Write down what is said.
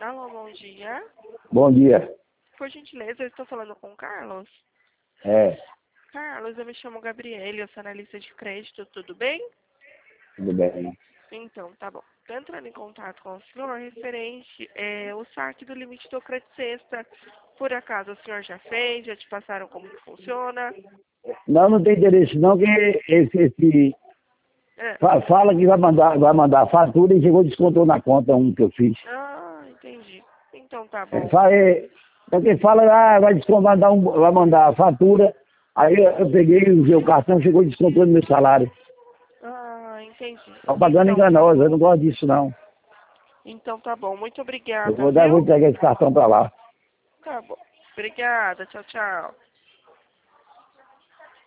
Alô, bom dia. Bom dia. Por gentileza, eu estou falando com o Carlos. É, Carlos, eu me chamo Gabriele, eu sou analista de crédito, tudo bem? tudo bem. Então, tá bom. Estou entrando em contato com o senhor referente o saque do limite do crédito sexta. Por acaso o senhor já fez? Já te passaram como que funciona? Não, não tem interesse não, que É. fala que vai mandar a fatura e chegou descontou na conta um que eu fiz. Ah, entendi. Então tá É, bom. porque fala, vai descontar, vai mandar a fatura, aí eu peguei, usei o cartão, chegou e descontou no meu salário. Ah, entendi. Propaganda Então tá enganosa, eu não bom. gosto disso não. Então tá bom. Muito Eu obrigada, vou viu? entregar esse cartão pra lá. Tá bom. Obrigada. Tchau, tchau.